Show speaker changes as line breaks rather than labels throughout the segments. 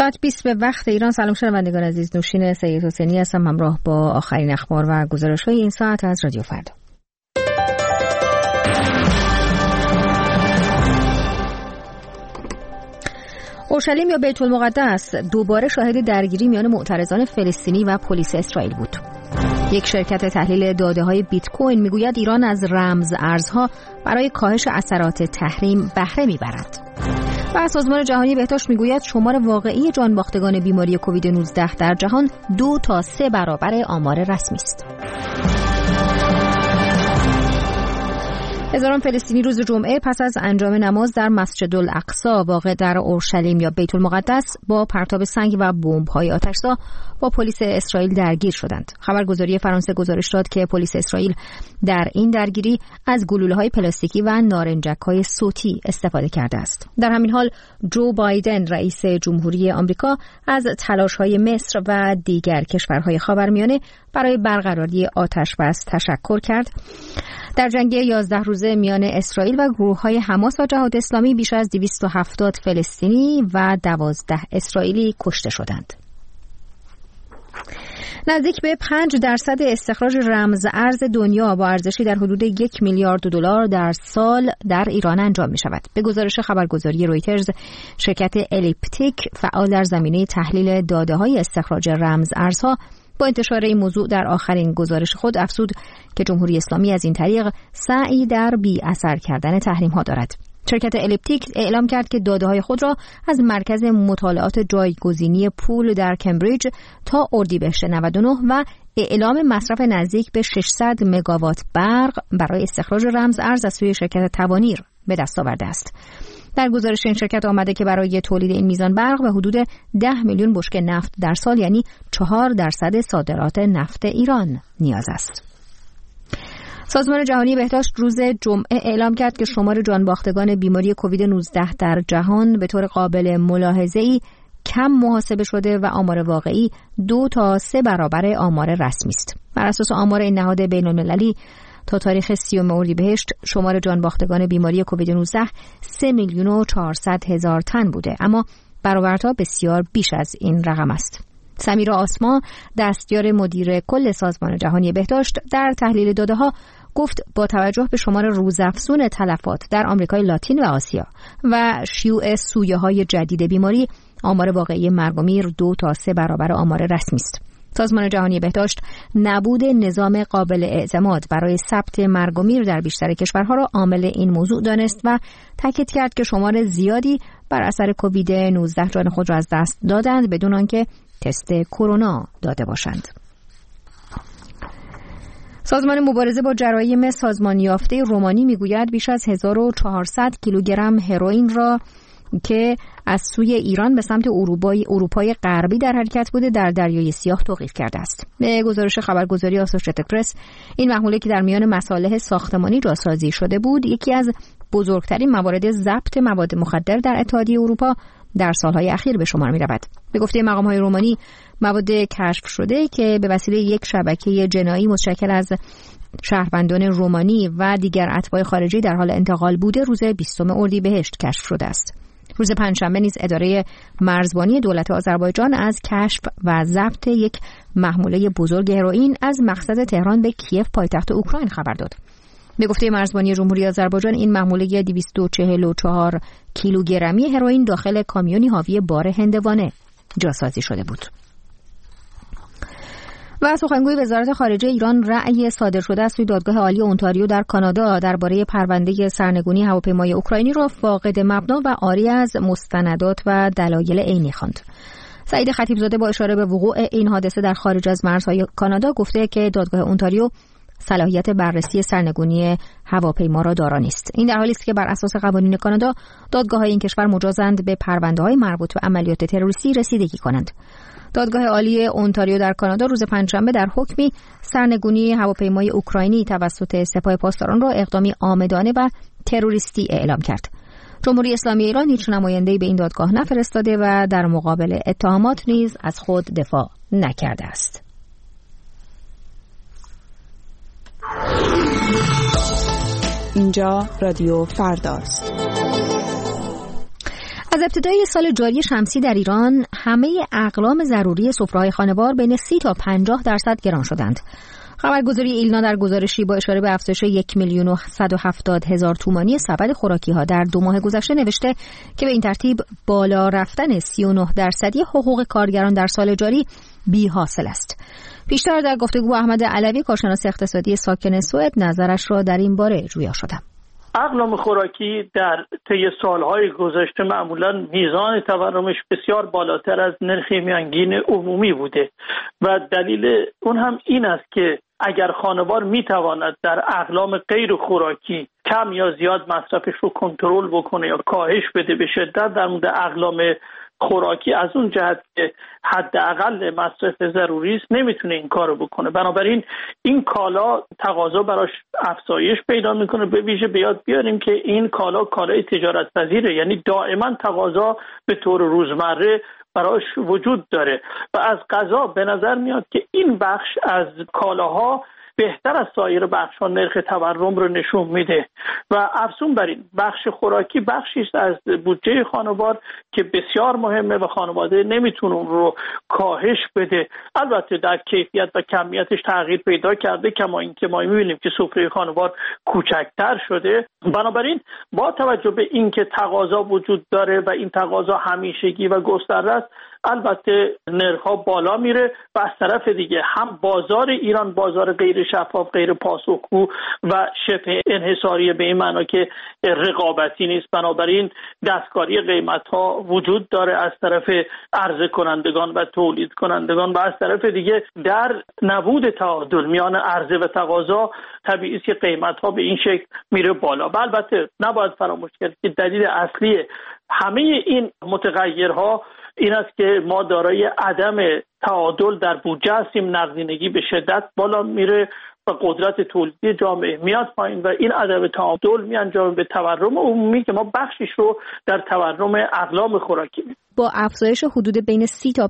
ساعت 20 به وقت ایران. سلام شنوندگان عزیز، نوشین سید حسینی هستم همراه با آخرین اخبار و گزارش‌های این ساعت از رادیو فردا. اورشلیم یا بیت المقدس دوباره شاهد درگیری میان معترضان فلسطینی و پلیس اسرائیل بود. یک شرکت تحلیل داده‌های بیت کوین میگوید ایران از رمز ارزها برای کاهش اثرات تحریم بهره میبرد. و سازمان جهانی بهداشت میگوید شمار واقعی جانباختگان بیماری کووید 19 در جهان 2 تا 3 برابر آمار رسمی است. هزاران فلسطینی روز جمعه پس از انجام نماز در مسجد الاقصی واقع در اورشلیم یا بیت المقدس با پرتاب سنگ و بمب‌های آتش‌زا با پلیس اسرائیل درگیر شدند. خبرگزاری فرانسه گزارش داد که پلیس اسرائیل در این درگیری از گلوله‌های پلاستیکی و نارنجک‌های صوتی استفاده کرده است. در همین حال جو بایدن رئیس جمهوری آمریکا از تلاش‌های مصر و دیگر کشورهای خاورمیانه برای برقراری آتش‌بس تشکر کرد. در جنگ 11 روزه میان اسرائیل و گروه‌های حماس و جهاد اسلامی بیش از 270 فلسطینی و 12 اسرائیلی کشته شدند. نزدیک به 5% استخراج رمز ارز دنیا با ارزشی در حدود 1 میلیارد دلار در سال در ایران انجام می شود. به گزارش خبرگزاری رویترز، شرکت الیپتیک فعال در زمینه تحلیل داده‌های استخراج رمز ارزها با انتشار این موضوع در آخرین گزارش خود افزود که جمهوری اسلامی از این طریق سعی در بی اثر کردن تحریم ها دارد. شرکت الیپتیک اعلام کرد که داده‌های خود را از مرکز مطالعات جایگزینی پول در کمبریج تا اردیبهشت 99 و اعلام مصرف نزدیک به 600 مگاوات برق برای استخراج رمز ارز از سوی شرکت توانیر به دست آورده است. در گزارش این شرکت آمده که برای تولید این میزان برق به حدود 10 میلیون بشکه نفت در سال یعنی 4% صادرات نفت ایران نیاز است. سازمان جهانی بهداشت روز جمعه اعلام کرد که شمار جانباختگان بیماری کووید 19 در جهان به طور قابل ملاحظه‌ای کم محاسبه شده و آمار واقعی 2 تا 3 برابر آمار رسمی است. بر اساس آمار این نهاد بین‌المللی تا تاریخ 30 اردیبهشت شمار جانباختگان بیماری کووید 19 3,400,000 تن بوده، اما برآوردها بسیار بیش از این رقم است. سمیرا آسما، دستیار مدیر کل سازمان جهانی بهداشت، در تحلیل داده‌ها گفت با توجه به شمار روزافزون تلفات در آمریکای لاتین و آسیا و شیوع سویه‌های جدید بیماری، آمار واقعی مرگ و میر 2 تا 3 برابر آمار رسمی است. سازمان جهانی بهداشت نبود نظام قابل اعتماد برای ثبت مرگ و میر در بیشتر کشورها را عامل این موضوع دانست و تاکید کرد که شمار زیادی بر اثر کووید 19 جان خود را از دست دادند بدون آنکه تست کرونا داده باشند. سازمان مبارزه با جرایم سازمان یافته رومانی میگوید بیش از 1400 کیلوگرم هروئین را که از سوی ایران به سمت اروپای غربی در حرکت بوده در دریای سیاه توقیف کرده است. به گزارش خبرگزاری آسوشییتد پرس، این محموله که در میان مصالح ساختمانی جاسازی شده بود، یکی از بزرگترین موارد ضبط مواد مخدر در اتحادیه اروپا در سالهای اخیر به شمار می‌رود. به گفته مقام‌های رومانی، مواد کشف شده که به وسیله یک شبکه جنایی متشکل از شهروندان رومانی و دیگر اتباع خارجی در حال انتقال بوده روز 20 اردیبهشت کشف شده است. روز پنجشنبه نیز اداره مرزبانی دولت آذربایجان از کشف و ضبط یک محموله بزرگ هروئین از مقصد تهران به کیف پایتخت اوکراین خبر داد. به گفته مرزبانی جمهوری آذربایجان، این محموله 244 کیلوگرمی هروئین داخل کامیونی حاوی بار هندوانه جاسازی شده بود. و سخنگوی وزارت خارجه ایران رأی صادر شده از سوی دادگاه عالی اونتاریو در کانادا درباره پرونده سرنگونی هواپیمای اوکراینی را فاقد مبنا و عاری از مستندات و دلایل عینی خواند. سعید خطیبزاده با اشاره به وقوع این حادثه در خارج از مرزهای کانادا گفته که دادگاه اونتاریو صلاحیت بررسی سرنگونی هواپیما را دارا نیست. این در حالی است که بر اساس قوانین کانادا دادگاه‌های این کشور مجازند به پرونده‌های مربوط به عملیات تروریستی رسیدگی کنند. دادگاه عالی اونتاریو در کانادا روز پنجشنبه در حکمی سرنگونی هواپیمای اوکراینی توسط سپاه پاسداران را اقدامی عامدانه و تروریستی اعلام کرد. جمهوری اسلامی ایران هیچ نماینده‌ای به این دادگاه نفرستاده و در مقابل اتهامات نیز از خود دفاع نکرده است.
اینجا رادیو فرداست.
از ابتدای سال جاری شمسی در ایران همه اقلام ضروری سفره‌های خانوار بین 30 تا 50% گران شدند. خبرگزاری ایلنا در گزارشی با اشاره به افزایش 1,170,000 تومانی سبد خوراکی‌ها در 2 ماه گذشته نوشته که به این ترتیب بالا رفتن 39% حقوق کارگران در سال جاری بی حاصل است. پیشتر در گفتگو احمد علوی کارشناس اقتصادی ساکن سوئد نظرش را در این باره جویا شدم.
اقلام خوراکی در طی سالهای گذشته معمولاً میزان تورمش بسیار بالاتر از نرخ میانگین عمومی بوده و دلیل اون هم این است که اگر خانوار میتواند در اقلام غیر خوراکی کم یا زیاد مصرفش رو کنترل بکنه یا کاهش بده به شدت در مورد اقلام خوراکی از اون جهت که حداقل مصرف ضروری است نمیتونه این کارو بکنه. بنابراین این کالا تقاضا براش افزایش پیدا میکنه. به ویژه بیاد بیاریم که این کالا کالای تجارت پذیره، یعنی دائما تقاضا به طور روزمره براش وجود داره و از قضا به نظر میاد که این بخش از کالاها بهتر از سایر بخش‌ها نرخ تورم رو نشون میده و افزون بر این بخش خوراکی بخشی است از بودجه خانوار که بسیار مهمه و خانواده نمیتونه اون رو کاهش بده. البته در کیفیت و کمیتش تغییر پیدا کرده، کما اینکه ما میبینیم که سفره خانوار کوچکتر شده. بنابراین با توجه به اینکه تقاضا وجود داره و این تقاضا همیشگی و گسترده است، البته نرخ‌ها بالا میره و از طرف دیگه هم بازار ایران بازار غیر شفاف، غیر پاسخگو و شبه انحصاری به این معنا که رقابتی نیست. بنابراین دستکاری قیمت‌ها وجود داره از طرف عرضه کنندگان و تولید کنندگان و از طرف دیگه در نبود تعادل میان عرضه و تقاضا طبیعیه که قیمت‌ها به این شکل میره بالا. و البته نباید فراموش کرد که دلیل اصلی همه این متغیرها این است که ما دارای عدم تعادل در بودجه هستیم، نقدینگی به شدت بالا میره و قدرت تولیدی جامعه میاد پایین و این عدم تعادل میانجامه به تورم عمومی که ما بخشش رو در تورم اقلام خوراکی می‌بینیم.
با افزایش حدود بین 30 تا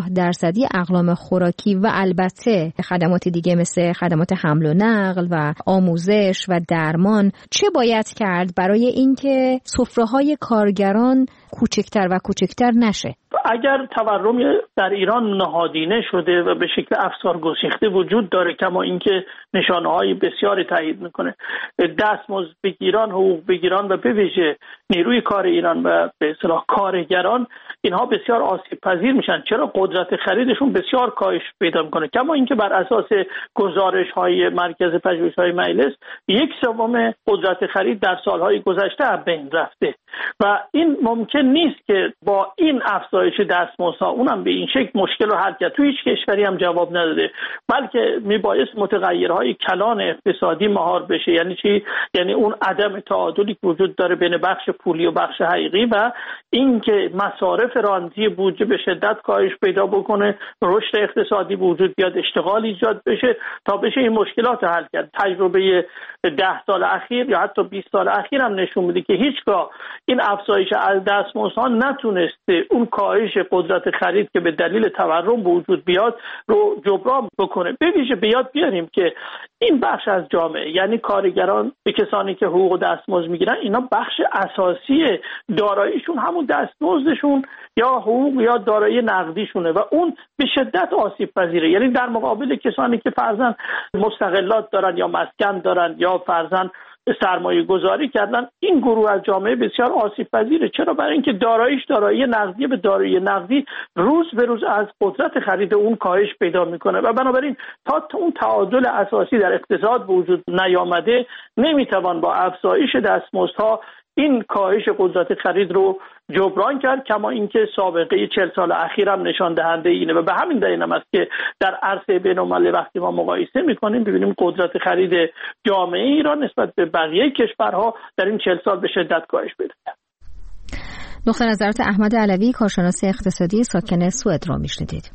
50% اقلام خوراکی و البته خدمات دیگه مثل خدمات حمل و نقل و آموزش و درمان، چه باید کرد برای اینکه سفره‌های کارگران کوچکتر و کوچکتر نشه؟
اگر تورم در ایران نهادینه شده و به شکل افسار گسیخته وجود داره، کما اینکه نشانه‌های بسیاری تایید میکنه، دستمزد بگیران، حقوق بگیران و به ویژه نیروی کار ایران و به اصطلاح کارگران اینها بسیار آسیب پذیر میشن. چرا؟ قدرت خریدشون بسیار کاهش پیدا میکنه. کما اینکه بر اساس گزارش‌های مرکز پژوهش‌های مجلس 1/3 قدرت خرید در سالهای گذشته از بین رفته و این ممکن نیست که با این افزایش دستمزدها اونم به این شکل مشکل رو حل کرد. تو هیچ کشوری هم جواب نداده، بلکه میبایست متغیرهای کلان اقتصادی مهار بشه. یعنی چی؟ یعنی اون عدم تعادلی که وجود داره بین بخش پولی و بخش حقیقی و اینکه مصارف رانتی بودجه به شدت کاهش پیدا بکنه، رشد اقتصادی وجود بیاد، اشتغال ایجاد بشه تا بشه این مشکلات حل کرد. تجربه 10 سال اخیر یا حتی 20 سال اخیر هم نشون میده که هیچگاه این افزایش از دستمزدها نتونسته اون کاهش قدرت خرید که به دلیل تورم به وجود بیاد رو جبران بکنه. به ویژه بیاد بیاریم که این بخش از جامعه، یعنی کارگران، به کسانی که حقوق و دستمزد میگیرن، اینا بخش اساسی داراییشون همون دستمزدشون یا حقوق یا دارایی نقدیشونه و اون به شدت آسیب پذیره. یعنی در مقابل کسانی که فرضاً مستقلات دارن یا مسکن دارن یا فرضاً سرمایه گذاری کردن، این گروه از جامعه بسیار آسیب پذیره. چرا؟ برای اینکه داراییش دارایی نقدی به دارایی نقدی روز به روز از قدرت خرید اون کاهش پیدا میکنه و بنابراین تا اون تعادل اساسی در اقتصاد وجود نیامده نمیتوان با افزایش دستمزدها این کاهش قدرت خرید رو جبران کرد. کما اینکه سابقه 40 سال اخیر هم نشان دهنده اینه و به همین دلیل هم است که در عرصه بین‌المللی وقتی ما مقایسه می‌کنیم ببینیم قدرت خرید جامعه ایران نسبت به بقیه کشورها در این 40 سال به شدت کاهش پیدا کرد.
نقطه نظرات احمد علوی کارشناس اقتصادی ساکن سوئد را میشنیدید.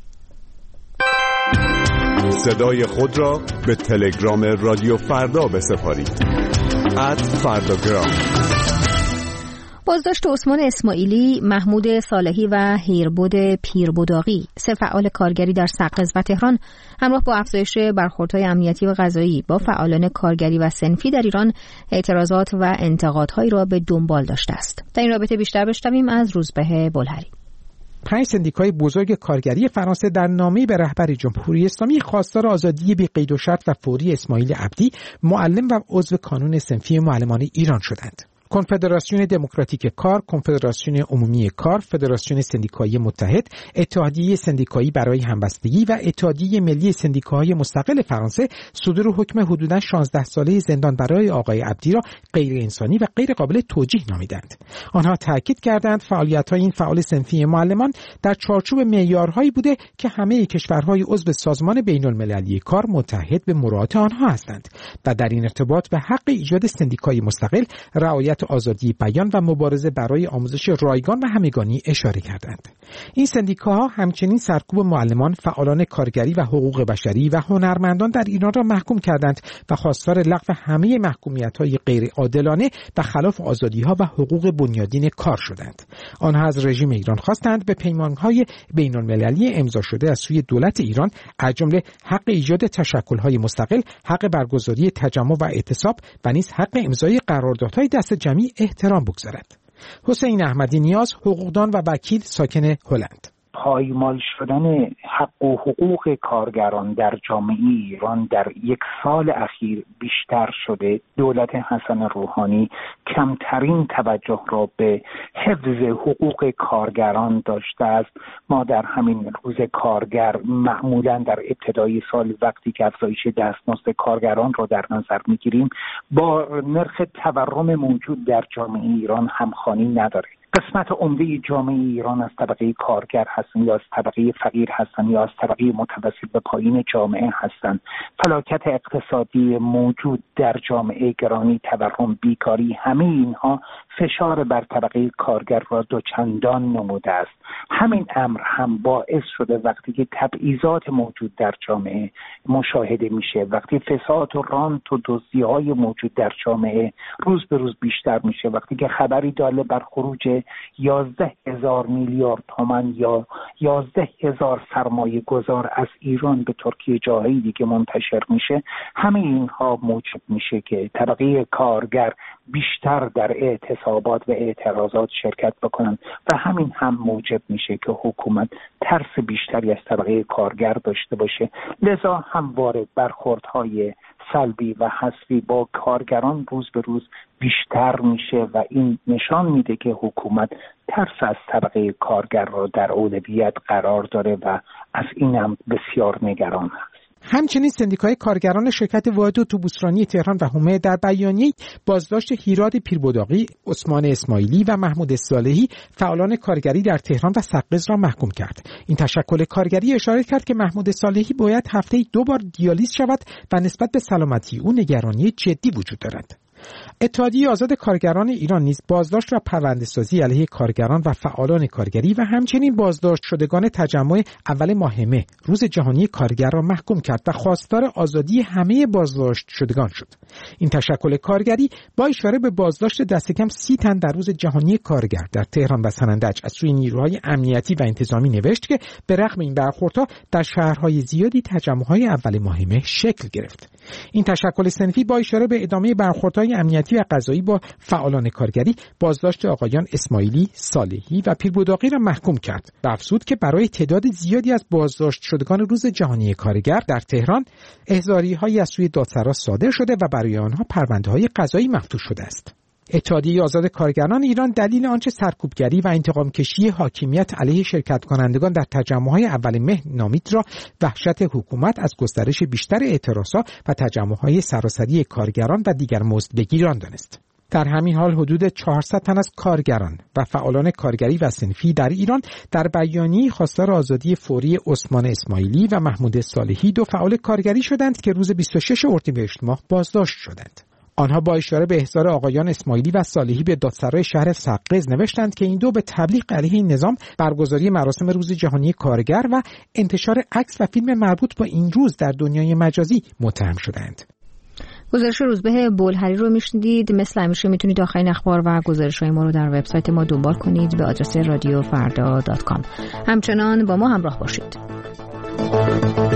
صدای خود را به تلگرام رادیو فردا بسپارید. @فرداگرام.
بازداشت عثمان اسماعیلی، محمود صالحی و هیربد پیربداغی، 3 فعال کارگری در سقز و تهران، همراه با افزایش برخوردهای امنیتی و قضایی با فعالان کارگری و صنفی در ایران، اعتراضات و انتقادهایی را به دنبال داشته است. در این رابطه بیشتر بشنویم از روزبه بلهری.
5 سندیکای بزرگ کارگری فرانسه در نامه‌ای به رهبر جمهوری اسلامی خواستار آزادی بی قید و شرط و فوری اسماعیل عبدی، معلم و عضو کانون صنفی معلمان ایران شدند. کنفدراسیون دموکراتیک کار، کنفدراسیون عمومی کار، فدراسیون سندیکایی متحد، اتحادیه سندیکایی برای همبستگی و اتحادیه ملی سندیکاهای مستقل فرانسه صدور حکم حدوداً 16 ساله زندان برای آقای عبدی را غیر انسانی و غیر قابل توجیه نامیدند. آنها تاکید کردند فعالیت‌های این فعال صنفی معلمان در چارچوب معیارهایی بوده که همه کشورهای عضو سازمان بین‌المللی کار متحد به مراعات آنها هستند و در این ارتباط به حق ایجاد سندیکای مستقل، رعایت آزادی بیان و مبارزه برای آموزش رایگان و همگانی اشاره کردند. این سندیکاها همچنین سرکوب معلمان، فعالان کارگری و حقوق بشری و هنرمندان در ایران را محکوم کردند و خواستار لغو همه محکومیت‌های غیر عادلانه و خلاف آزادی‌ها و حقوق بنیادین کار شدند. آنها از رژیم ایران خواستند به پیمان‌های بین‌المللی امضا شده از سوی دولت ایران، از جمله حق ایجاد تشکل‌های مستقل، حق برگزاری تجمع و اعتصاب و نیز حق امضای قراردادهای دست جمعی احترام بگذارد. حسین احمدی نیاز، حقوقدان و وکیل ساکن هلند:
پایمال شدن حق و حقوق کارگران در جامعه ایران در 1 سال اخیر بیشتر شده. دولت حسن روحانی کمترین توجه را به حفظ حقوق کارگران داشته است. ما در همین روز کارگر معمولا در ابتدای سال وقتی که افزایش دستمزد کارگران را در نظر میگیریم با نرخ تورم موجود در جامعه ایران همخوانی نداره. قسمت عمده جامعه ایران از طبقه کارگر هستن یا از طبقه فقیر هستن یا از طبقه متوسط به پایین جامعه هستن. فلاکت اقتصادی موجود در جامعه، گرانی تورم، بیکاری، همه اینها فشار بر طبقه کارگر را دوچندان نموده است. همین امر هم باعث شده وقتی که تبعیضات موجود در جامعه مشاهده میشه، وقتی فساد و رانت و دزدی‌های موجود در جامعه روز به روز بیشتر میشه، وقتی که خبری داله بر خروج 11,000 میلیارد تومان یا 11,000 سرمایه گذار از ایران به ترکیه جاهای دیگه منتشر میشه، همه اینها موجب میشه که طبقه کارگر بیشتر در اعتصابات و اعتراضات شرکت بکنن و همین هم موجب میشه که حکومت ترس بیشتری از طبقه کارگر داشته باشه. لذا همواره برخوردهای سلبی و حذفی با کارگران روز به روز بیشتر میشه و این نشان میده که حکومت ترس از طبقه کارگر را در اولویت قرار داره و از این هم بسیار نگران هست.
همچنین سندیکای کارگران شرکت واحد اتوبوسرانی تهران و حومه در بیانیه بازداشت هیراد پیربداغی، عثمان اسماعیلی و محمود صالحی، فعالان کارگری در تهران و سقز را محکوم کرد. این تشکل کارگری اشاره کرد که محمود صالحی باید هفته‌ای 2 بار دیالیز شود و نسبت به سلامتی او نگرانی جدی وجود دارد. اتحادیه آزاد کارگران ایران نیز بازداشت و پرونده‌سازی علیه کارگران و فعالان کارگری و همچنین بازداشت شدگان تجمع اول ماه مه روز جهانی کارگر را محکوم کرد و خواستار آزادی همه بازداشت شدگان شد. این تشکل کارگری با اشاره به بازداشت دست کم 30 تن در روز جهانی کارگر در تهران و سنندج از سوی نیروهای امنیتی و انتظامی نوشت که به رغم این برخوردها در شهرهای زیادی تجمع‌های اول ماه مه شکل گرفت. این تشکل صنفی با اشاره به ادامه برخوردهای امنیتی و قضایی با فعالان کارگری بازداشت آقایان اسماعیلی، صالحی و پیربداغی را محکوم کرد و افزود که برای تعداد زیادی از بازداشت شدگان روز جهانی کارگر در تهران احضاریه‌هایی از سوی دادسرا صادر شده و برای آنها پرونده‌های قضایی مفتوح شده است. اتحادیه آزاد کارگران ایران دلیل آنچه سرکوبگری و انتقام کشی حاکمیت علیه شرکت کنندگان در تجمع‌های اول مه نامید را وحشت حکومت از گسترش بیشتر اعتراضات و تجمع‌های سراسری کارگران و دیگر مزدبگیران دانست. در همین حال حدود 400 تن از کارگران و فعالان کارگری و صنفی در ایران در بیانیه خواستار آزادی فوری عثمان اسماعیلی و محمود صالحی، 2 فعال کارگری شدند که روز 26 اردیبهشت ماه بازداشت شدند. آنها با اشاره به احضار آقایان اسماعیلی و صالحی به دادسرای شهر سقز نوشتند که این 2 به تبلیغ علیه این نظام، برگزاری مراسم روز جهانی کارگر و انتشار عکس و فیلم مربوط با این روز در دنیای مجازی متهم شدند.
گزارش روزبه بولهری رو میشنیدید. مثل همیشه میتونید آخرین اخبار و گزارش‌های ما رو در وبسایت ما دنبال کنید به آدرس radiofrda.com. همچنان با ما همراه باشید.